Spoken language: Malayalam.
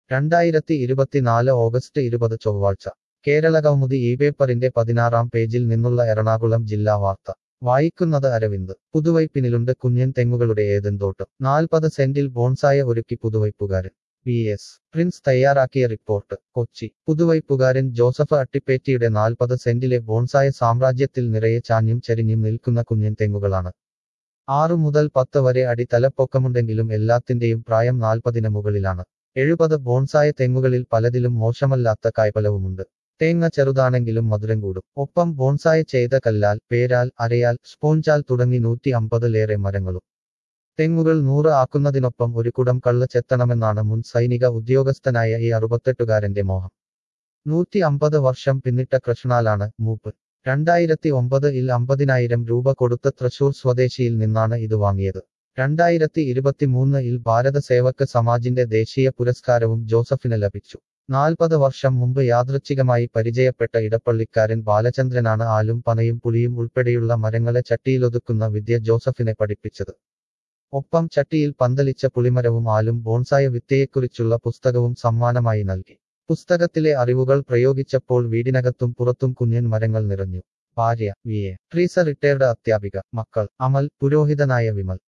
2024 ഓഗസ്റ്റ് 20 ചൊവ്വാഴ്ച കേരളകൗമുദി ഈ പേപ്പറിന്റെ 16-ാം പേജിൽ നിന്നുള്ള എറണാകുളം ജില്ലാ വാർത്ത വായിക്കുന്നത് അരവിന്ദ് പുതുവൈപ്പിനിലുണ്ട് കുഞ്ഞൻ തെങ്ങുകളുടെ ഏദൻതോട്ടം 40 സെന്റിൽ ബോൺസായ ഒരുക്കി പുതുവൈപ്പുകാരൻ PS പ്രിൻസ് തയ്യാറാക്കിയ റിപ്പോർട്ട് കൊച്ചി പുതുവൈപ്പുകാരൻ ജോസഫ് അട്ടിപ്പേറ്റിയുടെ 40 സെന്റിലെ ബോൺസായ സാമ്രാജ്യത്തിൽ നിറയെ ചാഞ്ഞും ചരിഞ്ഞും നിൽക്കുന്ന കുഞ്ഞൻ തെങ്ങുകളാണ് 6 മുതൽ 10 വരെ അടി തലപ്പൊക്കമുണ്ടെങ്കിലും എല്ലാത്തിന്റെയും പ്രായം 40-ന് മുകളിലാണ് 70 ബോൺസായ തെങ്ങുകളിൽ പലതിലും മോശമല്ലാത്ത കായ്ഫലവുമുണ്ട് തേങ്ങ ചെറുതാണെങ്കിലും മധുരം കൂടും ഒപ്പം ബോൺസായ ചെയ്ത കല്ലാൽ പേരാൽ അരയാൽ സ്പോഞ്ചാൽ തുടങ്ങി 150-ലേറെ മരങ്ങളും തെങ്ങുകൾ 100 ആക്കുന്നതിനൊപ്പം ഒരു കുടം കള്ള് ചെത്തണമെന്നാണ് മുൻ സൈനിക ഉദ്യോഗസ്ഥനായ ഈ 68-കാരന്റെ മോഹം 150 വർഷം പിന്നിട്ട കൃഷ്ണാലാണ് മൂപ്പ് 2009-ൽ 50,000 രൂപ കൊടുത്ത് തൃശൂർ സ്വദേശിയിൽ നിന്നാണ് ഇത് വാങ്ങിയത് 2023-ൽ ഭാരത സേവക് സമാജിന്റെ ദേശീയ പുരസ്കാരവും ജോസഫിന് ലഭിച്ചു 40 വർഷം മുമ്പ് യാദൃച്ഛികമായി പരിചയപ്പെട്ട ഇടപ്പള്ളിക്കാരൻ ബാലചന്ദ്രനാണ് ആലും പനയും പുളിയും ഉൾപ്പെടെയുള്ള മരങ്ങളെ ചട്ടിയിലൊതുക്കുന്ന വിദ്യ ജോസഫിനെ പഠിപ്പിച്ചത് ഒപ്പം ചട്ടിയിൽ പന്തലിച്ച പുളിമരവും ആലും ബോൺസായ വിദ്യയെക്കുറിച്ചുള്ള പുസ്തകവും സമ്മാനമായി നൽകി പുസ്തകത്തിലെ അറിവുകൾ പ്രയോഗിച്ചപ്പോൾ വീടിനകത്തും പുറത്തും കുഞ്ഞൻ മരങ്ങൾ നിറഞ്ഞു ഭാര്യ VA ട്രീസ റിട്ടയർഡ് അധ്യാപിക മക്കൾ അമൽ പുരോഹിതനായ വിമൽ